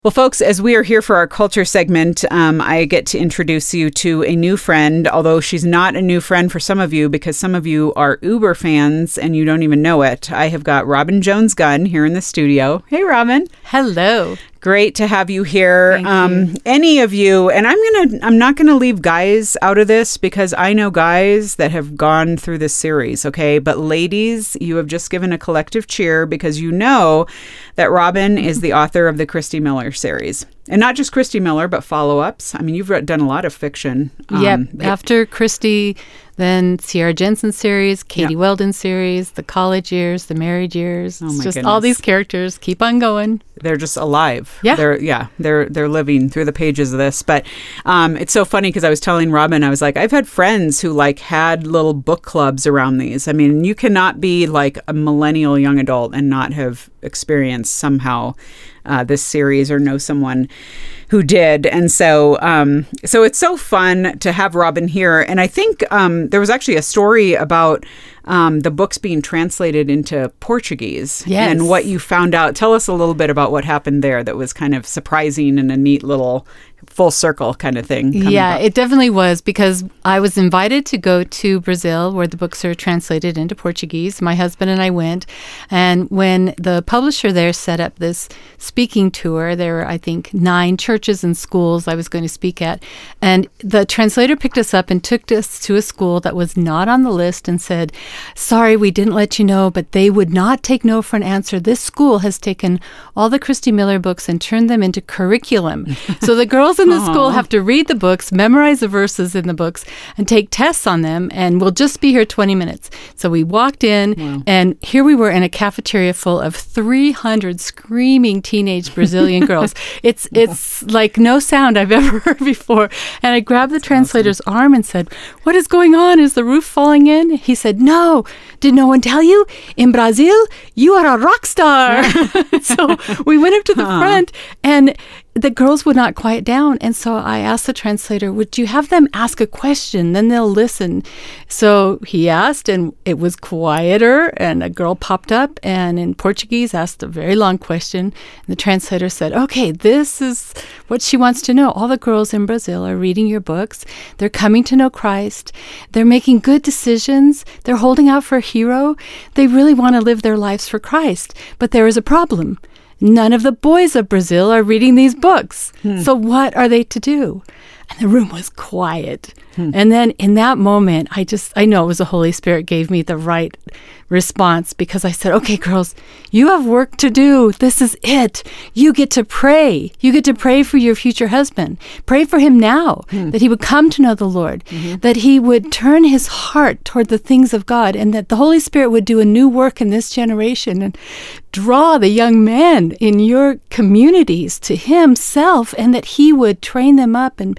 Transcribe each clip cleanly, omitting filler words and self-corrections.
Well, folks, as we are here for our culture segment, I get to introduce you to a new friend, although she's not a new friend for some of you because some of you are Uber fans and you don't even know it. I have got Robin Jones-Gunn here in the studio. Hey, Robin. Hello. Great to have you here. Thank you. Any of you, and I'm not gonna leave guys out of this because I know guys that have gone through this series, okay? But ladies, you have just given a collective cheer because you know that Robin is the author of the Christy Miller series. And not just Christy Miller, but follow-ups. I mean, you've done a lot of fiction. After Christy, then Sierra Jensen series, Katie Weldon series, the college years, the married years. Oh my just goodness. all these characters keep on going. They're just alive. Yeah. They're living through the pages of this. But it's so funny because I was telling Robin, I was like, I've had friends who like had little book clubs around these. I mean, you cannot be like a millennial young adult and not have experienced somehow this series or know someone who did. And so it's so fun to have Robin here. And I think there was actually a story about the books being translated into Portuguese. Yes. And what you found out. Tell us a little bit about what happened there that was kind of surprising and a neat little full circle kind of thing. Yeah, it definitely was because I was invited to go to Brazil where the books are translated into Portuguese. My husband and I went. And when the publisher there set up this speaking tour, there were, I think, 9 churches and schools I was going to speak at. And the translator picked us up and took us to a school that was not on the list and said, sorry, we didn't let you know, but they would not take no for an answer. This school has taken all the Christy Miller books and turned them into curriculum. So the girls in the school have to read the books, memorize the verses in the books, and take tests on them, and we'll just be here 20 minutes. So we walked in, and here we were in a cafeteria full of 300 screaming teenage Brazilian girls. It's like no sound I've ever heard before. And I grabbed the translator's arm and said, what is going on? Is the roof falling in? He said, no. Did no one tell you? In Brazil, you are a rock star. So we went up to the front, and the girls would not quiet down. And so I asked the translator, would you have them ask a question? Then they'll listen. So he asked, and it was quieter. And a girl popped up and in Portuguese asked a very long question. And the translator said, okay, this is what she wants to know. All the girls in Brazil are reading your books. They're coming to know Christ. They're making good decisions. They're holding out for a hero. They really want to live their lives for Christ. But there is a problem. None of the boys of Brazil are reading these books. So what are they to do? And the room was quiet. And then in that moment, I know it was the Holy Spirit gave me the right response because I said, okay, girls, you have work to do. This is it. You get to pray. You get to pray for your future husband. Pray for him now, that he would come to know the Lord, that he would turn his heart toward the things of God, and that the Holy Spirit would do a new work in this generation and draw the young men in your communities to himself, and that he would train them up and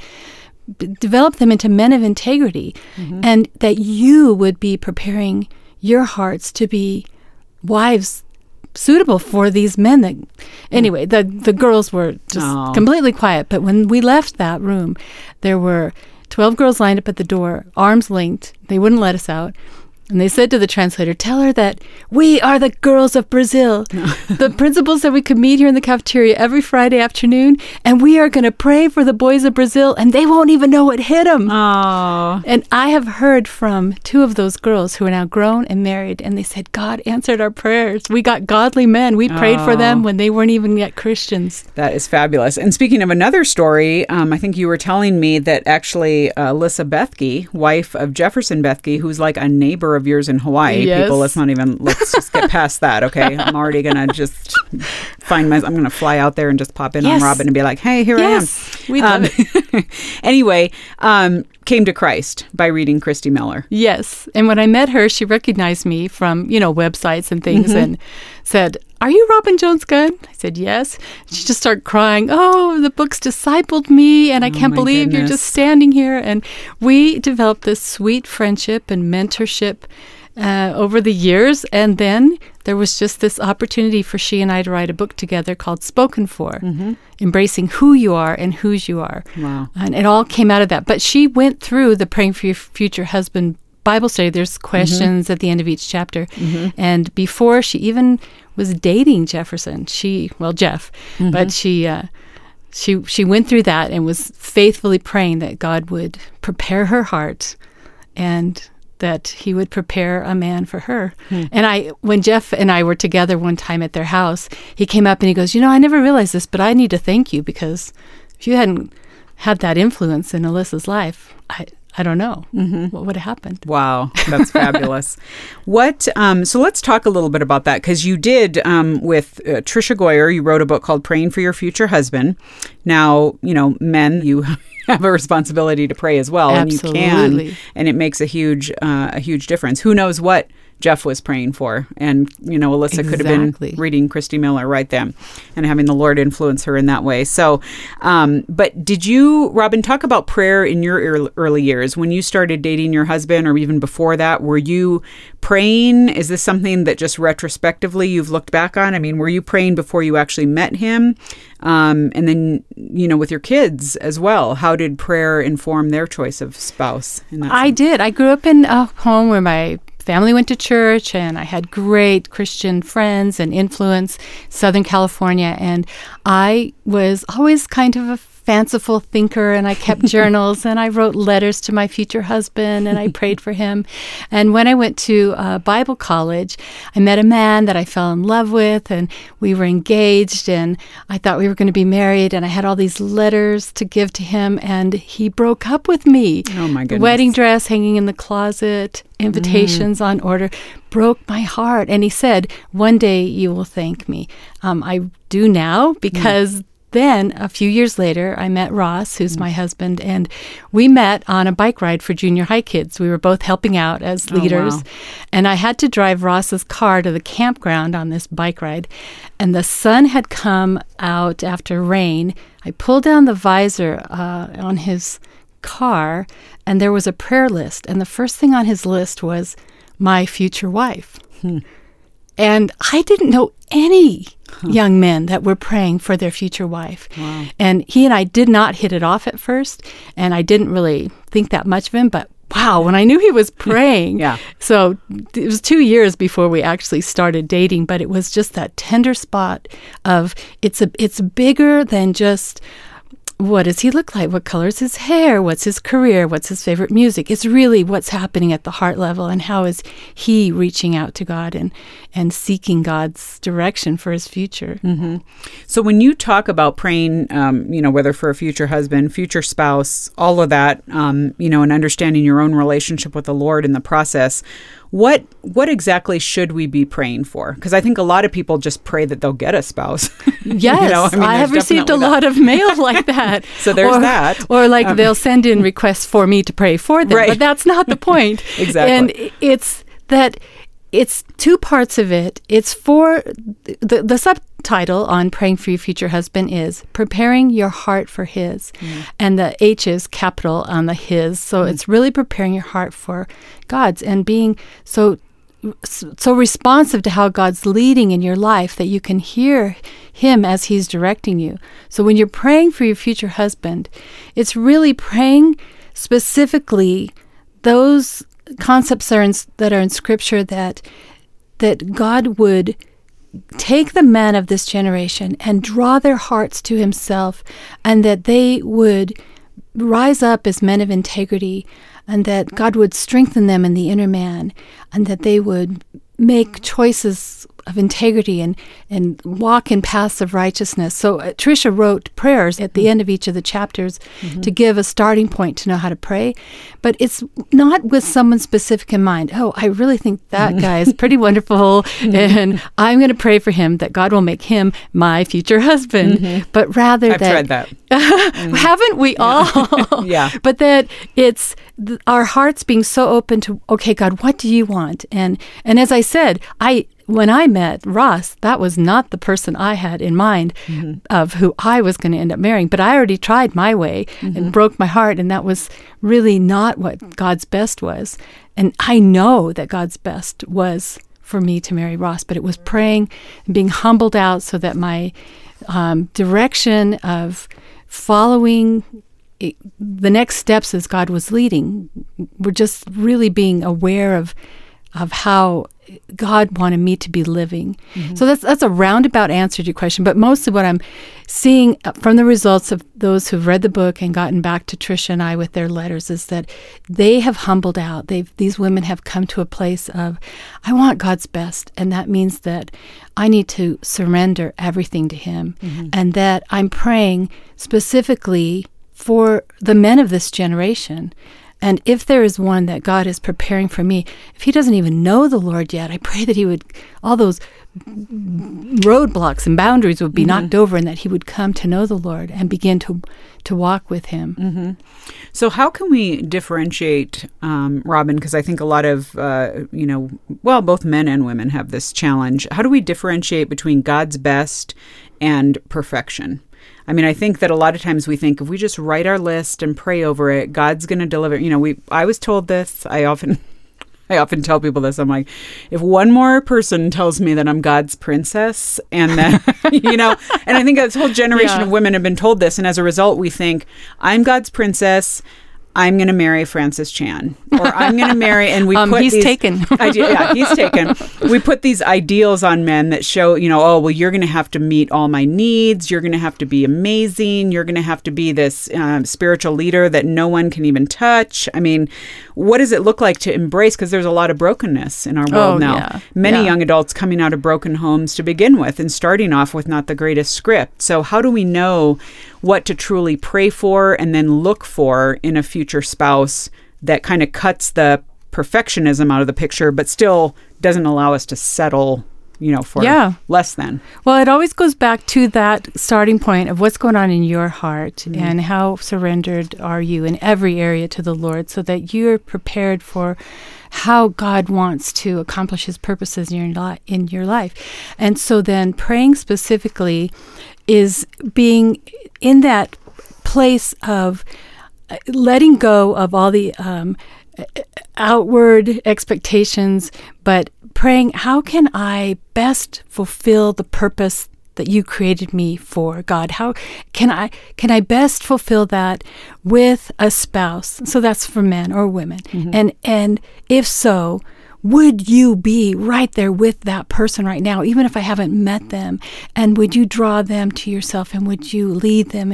develop them into men of integrity, and that you would be preparing your hearts to be wives suitable for these men. Anyway, the girls were just completely quiet. But when we left that room, there were 12 girls lined up at the door, arms linked. They wouldn't let us out. And they said to the translator, tell her that we are the girls of Brazil. The principal said we could meet here in the cafeteria every Friday afternoon, and we are going to pray for the boys of Brazil, and they won't even know what hit them. Oh. And I have heard from 2 of those girls who are now grown and married, and they said, God answered our prayers. We got godly men. We prayed for them when they weren't even yet Christians. That is fabulous. And speaking of another story, I think you were telling me that actually Alyssa Bethke, wife of Jefferson Bethke, who's like a neighbor of yours in Hawaii. Yes. People, let's just get past that, okay? I'm already going to just I'm going to fly out there and just pop in on Robin and be like, hey, here I am. We love it. Anyway, came to Christ by reading Christy Miller. Yes. And when I met her, she recognized me from, websites and things and said, are you Robin Jones-Gunn? I said, yes. She just started crying. Oh, the book's discipled me, and I can't believe you're just standing here. And we developed this sweet friendship and mentorship over the years. And then there was just this opportunity for she and I to write a book together called Spoken For, embracing who you are and whose you are. Wow. And it all came out of that. But she went through the Praying for Your Future Husband Bible study. There's questions at the end of each chapter. And before she even was dating Jefferson, Jeff, but she she went through that and was faithfully praying that God would prepare her heart and that he would prepare a man for her. And when Jeff and I were together one time at their house, he came up and he goes, I never realized this, but I need to thank you, because if you hadn't had that influence in Alyssa's life, I don't know what would have happened. Wow, that's fabulous. So let's talk a little bit about that, because you did, with Tricia Goyer, you wrote a book called Praying for Your Future Husband. Now, men, you have a responsibility to pray as well. Absolutely. And you can, and it makes a huge difference. Who knows what Jeff was praying for. And, Alyssa could have been reading Christy Miller right then and having the Lord influence her in that way. So, but did you, Robin, talk about prayer in your early years when you started dating your husband, or even before that? Were you praying? Is this something that just retrospectively you've looked back on? I mean, were you praying before you actually met him? And then, with your kids as well, how did prayer inform their choice of spouse? I did. I grew up in a home where my family went to church, and I had great Christian friends and influence, Southern California. And I was always kind of a fanciful thinker, and I kept journals, and I wrote letters to my future husband, and I prayed for him. And when I went to Bible college, I met a man that I fell in love with, and we were engaged, and I thought we were going to be married, and I had all these letters to give to him, and he broke up with me. Oh, my goodness. Wedding dress hanging in the closet, invitations on order, broke my heart. And he said, "One day you will thank me." I do now, because then, a few years later, I met Ross, who's my husband, and we met on a bike ride for junior high kids. We were both helping out as leaders. Oh, wow. And I had to drive Ross's car to the campground on this bike ride. And the sun had come out after rain. I pulled down the visor on his car, and there was a prayer list. And the first thing on his list was my future wife. And I didn't know any young men that were praying for their future wife. Wow. And he and I did not hit it off at first, and I didn't really think that much of him, but wow, when I knew he was praying. Yeah. So it was 2 years before we actually started dating, but it was just that tender spot of it's bigger than just, what does he look like? What color is his hair? What's his career? What's his favorite music? It's really what's happening at the heart level, and how is he reaching out to God and seeking God's direction for his future. Mm-hmm. So when you talk about praying, whether for a future husband, future spouse, all of that, and understanding your own relationship with the Lord in the process, what exactly should we be praying for? Because I think a lot of people just pray that they'll get a spouse. Yes, I have received a lot of mail like that. So there's that. Or like they'll send in requests for me to pray for them, right. But that's not the point. Exactly. And it's two parts of it. It's for the subtitle on Praying for Your Future Husband is Preparing Your Heart for His. And the H is capital on the His. So it's really preparing your heart for God's and being so responsive to how God's leading in your life that you can hear Him as He's directing you. So when you're praying for your future husband, it's really praying specifically those concepts that are in Scripture that God would take the men of this generation and draw their hearts to Himself, and that they would rise up as men of integrity, and that God would strengthen them in the inner man, and that they would make choices of integrity and walk in paths of righteousness. So Tricia wrote prayers at the end of each of the chapters to give a starting point to know how to pray. But it's not with someone specific in mind. Oh, I really think that guy is pretty wonderful, and I'm going to pray for him that God will make him my future husband. But rather I've tried that. Haven't we all? Yeah. But that it's our hearts being so open to, okay, God, what do you want? And as I said, when I met Ross, that was not the person I had in mind of who I was going to end up marrying. But I already tried my way and broke my heart, and that was really not what God's best was. And I know that God's best was for me to marry Ross, but it was praying and being humbled out so that my direction of following the next steps as God was leading were just really being aware of how God wanted me to be living. So that's a roundabout answer to your question. But mostly what I'm seeing from the results of those who've read the book and gotten back to Tricia and I with their letters is that they have humbled out. These women have come to a place of, I want God's best. And that means that I need to surrender everything to him. And that I'm praying specifically for the men of this generation. And if there is one that God is preparing for me, if he doesn't even know the Lord yet, I pray that he would, all those roadblocks and boundaries would be knocked over, and that he would come to know the Lord and begin to walk with him. So how can we differentiate, Robin, because I think a lot of, both men and women have this challenge. How do we differentiate between God's best and perfection? I mean, I think that a lot of times we think if we just write our list and pray over it, God's going to deliver. I was told this. I often tell people this. I'm like, if one more person tells me that I'm God's princess, and that, and I think this whole generation of women have been told this. And as a result, we think, I'm God's princess, I'm going to marry Francis Chan, or I'm going to marry, and we put he's taken. He's taken. We put these ideals on men that show, you're going to have to meet all my needs. You're going to have to be amazing. You're going to have to be this spiritual leader that no one can even touch. I mean, what does it look like to embrace? Because there's a lot of brokenness in our world now. Yeah. Many young adults coming out of broken homes to begin with, and starting off with not the greatest script. So how do we know what to truly pray for and then look for in a future spouse that kind of cuts the perfectionism out of the picture, but still doesn't allow us to settle, for less than? Well, it always goes back to that starting point of what's going on in your heart and how surrendered are you in every area to the Lord, so that you're prepared for how God wants to accomplish his purposes in your life. And so then praying specifically is being in that place of letting go of all the outward expectations, but praying, how can I best fulfill the purpose that you created me for, God? How can I best fulfill that with a spouse? So that's for men or women. And if so, would you be right there with that person right now, even if I haven't met them? And would you draw them to yourself, and would you lead them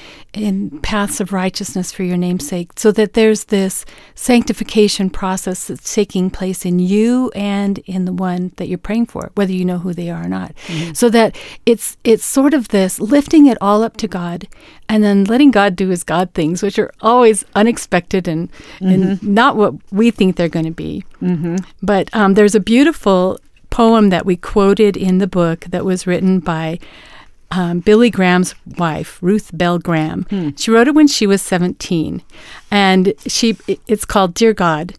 in paths of righteousness for your name's sake, so that there's this sanctification process that's taking place in you and in the one that you're praying for, whether you know who they are or not. So that it's sort of this lifting it all up to God, and then letting God do his God things, which are always unexpected and not what we think they're going to be. But there's a beautiful poem that we quoted in the book that was written by Billy Graham's wife, Ruth Bell Graham. She wrote it when she was 17, and it's called Dear God.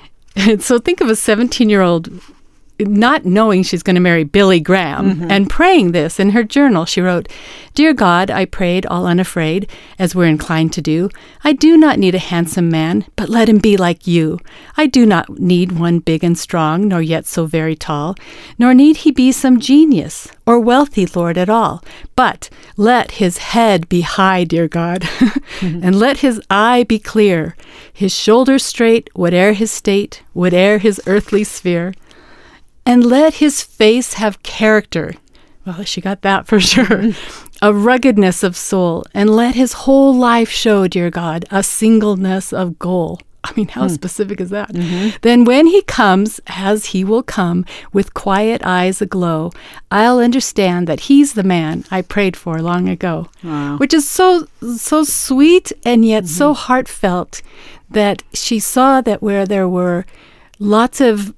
So think of a 17-year-old not knowing she's going to marry Billy Graham and praying this in her journal. She wrote, "Dear God, I prayed all unafraid, as we're inclined to do. I do not need a handsome man, but let him be like you. I do not need one big and strong, nor yet so very tall, nor need he be some genius or wealthy lord at all. But let his head be high, dear God, and let his eye be clear, his shoulders straight, whate'er his state, whate'er his earthly sphere. And let his face have character." Well, she got that for sure. "A ruggedness of soul. And let his whole life show, dear God, a singleness of goal." I mean, how specific is that? "Then when he comes, as he will come, with quiet eyes aglow, I'll understand that he's the man I prayed for long ago." Wow. Which is so sweet and yet so heartfelt, that she saw that where there were lots of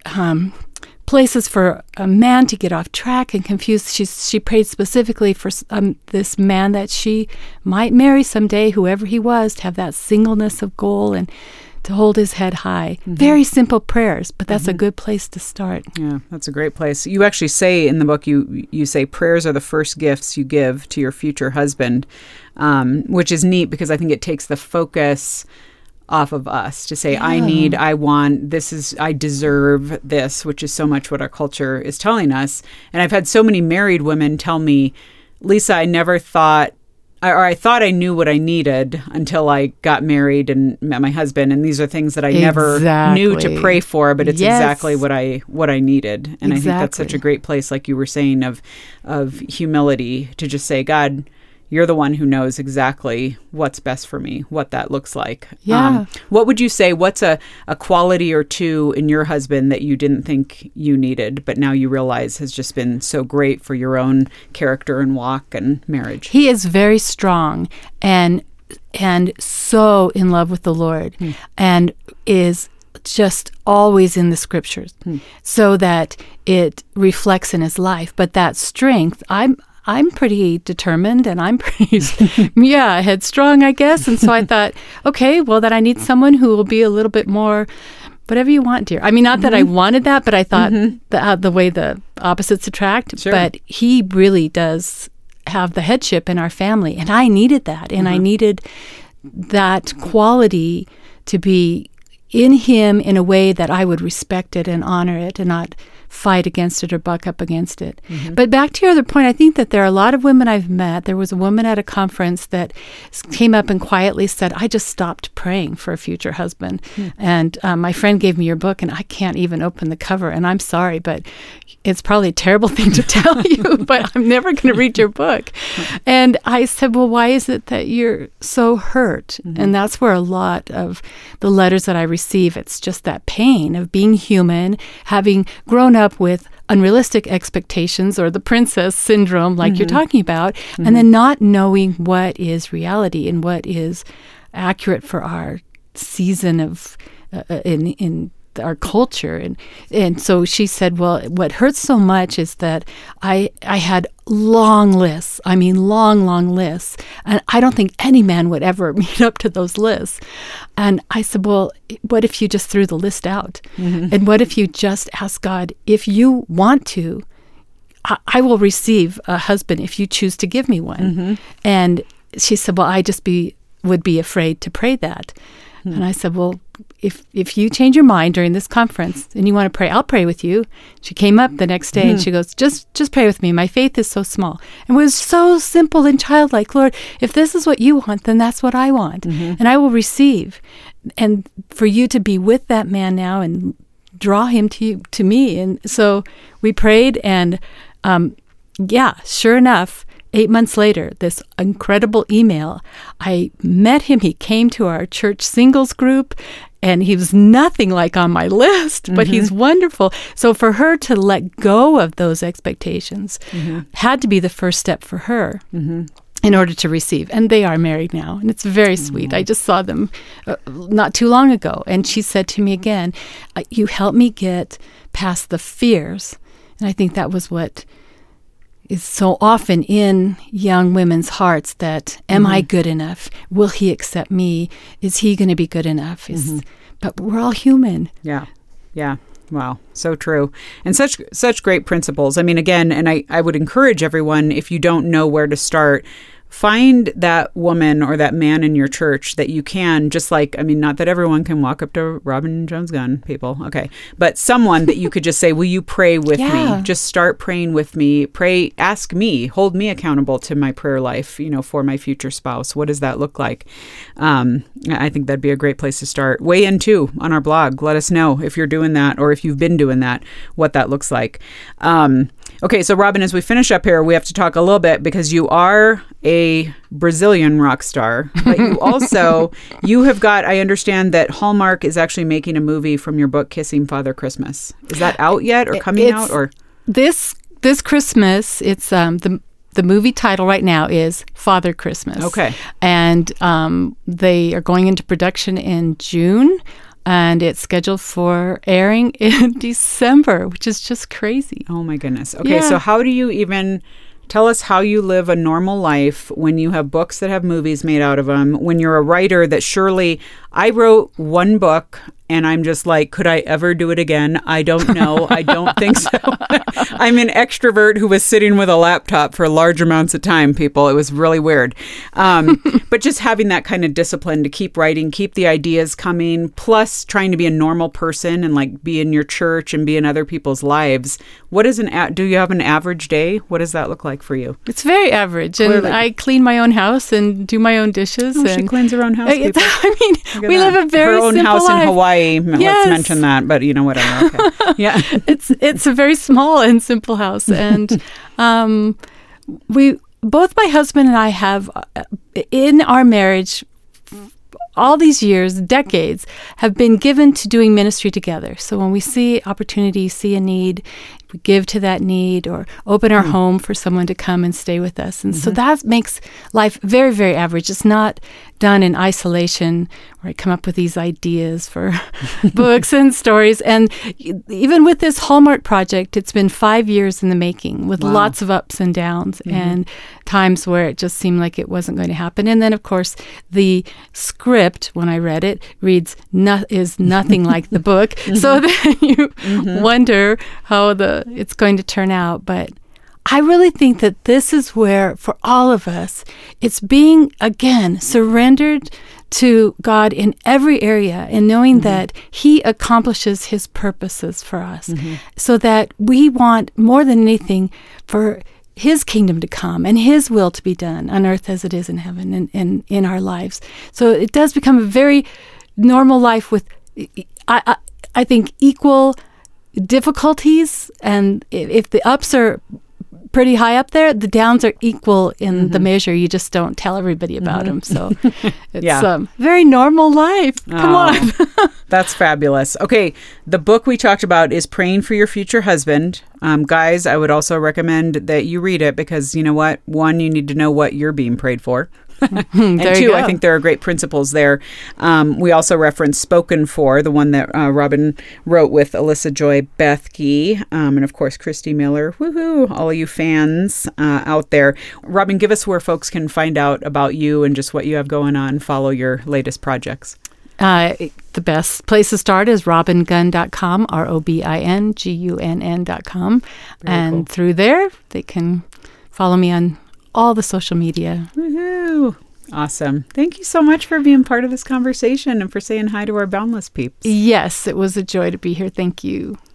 places for a man to get off track and confused, she prayed specifically for this man that she might marry someday, whoever he was, to have that singleness of goal and to hold his head high. Very simple prayers, but that's a good place to start. Yeah, that's a great place. You actually say in the book, you say prayers are the first gifts you give to your future husband, which is neat because I think it takes the focus off of us to say, I want, I deserve this, which is so much what our culture is telling us. And I've had so many married women tell me, "Lisa, I never thought I thought I knew what I needed until I got married and met my husband. And these are things that I never knew to pray for, but it's exactly what I needed. And I think that's such a great place, like you were saying, of humility, to just say, God, you're the one who knows exactly what's best for me, what that looks like. Yeah. What would you say, what's a quality or two in your husband that you didn't think you needed, but now you realize has just been so great for your own character and walk and marriage? He is very strong and so in love with the Lord and is just always in the scriptures so that it reflects in his life. But that strength, I'm pretty determined and I'm pretty, headstrong, I guess. And so I thought, okay, well, then I need someone who will be a little bit more, whatever you want, dear. I mean, not that I wanted that, but I thought the way the opposites attract. Sure. But he really does have the headship in our family. And I needed that. And I needed that quality to be in him in a way that I would respect it and honor it and not fight against it or buck up against it. But back to your other point, I think that there are a lot of women I've met. There was a woman at a conference that came up and quietly said, I just stopped praying for a future husband. And my friend gave me your book and I can't even open the cover. And I'm sorry, but it's probably a terrible thing to tell you, but I'm never going to read your book. And I said, well, why is it that you're so hurt? And that's where a lot of the letters that I receive, it's just that pain of being human, having grown up with unrealistic expectations or the princess syndrome like you're talking about, and then not knowing what is reality and what is accurate for our season of in our culture. And so she said, well, what hurts so much is that I had long lists. I mean, long lists. And I don't think any man would ever meet up to those lists. And I said, well, what if you just threw the list out? And what if you just ask God, if you want to, I will receive a husband if you choose to give me one. And she said, well, I just would be afraid to pray that. And I said, well, if you change your mind during this conference and you want to pray, I'll pray with you. She came up the next day and she goes, just pray with me. My faith is so small. And it was so simple and childlike. Lord, if this is what you want, then that's what I want. And I will receive. And for you to be with that man now and draw him to me. And so we prayed and sure enough, 8 months later, this incredible email, I met him. He came to our church singles group, and he was nothing like on my list, but he's wonderful. So for her to let go of those expectations had to be the first step for her in order to receive. And they are married now, and it's very sweet. I just saw them not too long ago. And she said to me again, you helped me get past the fears. And I think that was what is so often in young women's hearts, that am I good enough? Will he accept me? Is he going to be good enough? But we're all human. Yeah. Wow. So true. And such great principles. I mean, again, and I would encourage everyone, if you don't know where to start, find that woman or that man in your church that you can, just like, I mean, not that everyone can walk up to Robin Jones Gunn, people, okay, but someone that you could just say, will you pray with me? Just start praying with me. Pray, ask me, hold me accountable to my prayer life, for my future spouse. What does that look like? I think that'd be a great place to start. Weigh in too on our blog. Let us know if you're doing that or if you've been doing that, what that looks like. Okay, so Robin, as we finish up here, we have to talk a little bit because you are a Brazilian rock star, but you have got, I understand that Hallmark is actually making a movie from your book, Kissing Father Christmas. Is that out yet or coming out? Or this Christmas, it's the movie title right now is Father Christmas. Okay. And they are going into production in June. And it's scheduled for airing in December, which is just crazy. Oh, my goodness. Okay, so how do you even tell us how you live a normal life when you have books that have movies made out of them, when you're a writer that surely I wrote one book and I'm just like, could I ever do it again? I don't know. I don't think so. I'm an extrovert who was sitting with a laptop for large amounts of time, people. It was really weird. But just having that kind of discipline to keep writing, keep the ideas coming, plus trying to be a normal person and like be in your church and be in other people's lives. What is do you have an average day? What does that look like for you? It's very average. Clearly. And I clean my own house and do my own dishes. Oh, and she cleans her own house, people. I mean, we live a very her own simple house life. in Hawaii. Yes. Let's mention that, but whatever. Okay. Yeah. It's a very small and simple house. And both my husband and I have, in our marriage, all these years, decades, have been given to doing ministry together. So when we see opportunity, see a need, we give to that need or open our home for someone to come and stay with us. And so that makes life very, very average. It's not done in isolation where I come up with these ideas for books and stories. And even with this Hallmark project, it's been 5 years in the making with lots of ups and downs and times where it just seemed like it wasn't going to happen. And then, of course, the script, when I read it, reads is nothing like the book. So then you wonder how it's going to turn out. But I really think that this is where, for all of us, it's being, again, surrendered to God in every area and knowing that He accomplishes His purposes for us. So that we want, more than anything, for His kingdom to come and His will to be done on earth as it is in heaven and in our lives. So it does become a very normal life with, I think, equal difficulties. And if the ups are pretty high up there, the downs are equal in the measure. You just don't tell everybody about them. So it's a very normal life. Come on. That's fabulous. Okay, the book we talked about is Praying for Your Future Husband. Guys, I would also recommend that you read it because, you know what? One, you need to know what you're being prayed for. And two, I think there are great principles there. We also reference Spoken For, the one that Robin wrote with Alyssa Joy Bethke, and of course, Christy Miller. Woohoo! All of you fans out there. Robin, give us where folks can find out about you and just what you have going on, follow your latest projects. The best place to start is robingunn.com, ROBINGUNN.com. And cool. Through there, they can follow me on all the social media. Woohoo! Awesome. Thank you so much for being part of this conversation and for saying hi to our Boundless peeps. Yes, it was a joy to be here. Thank you.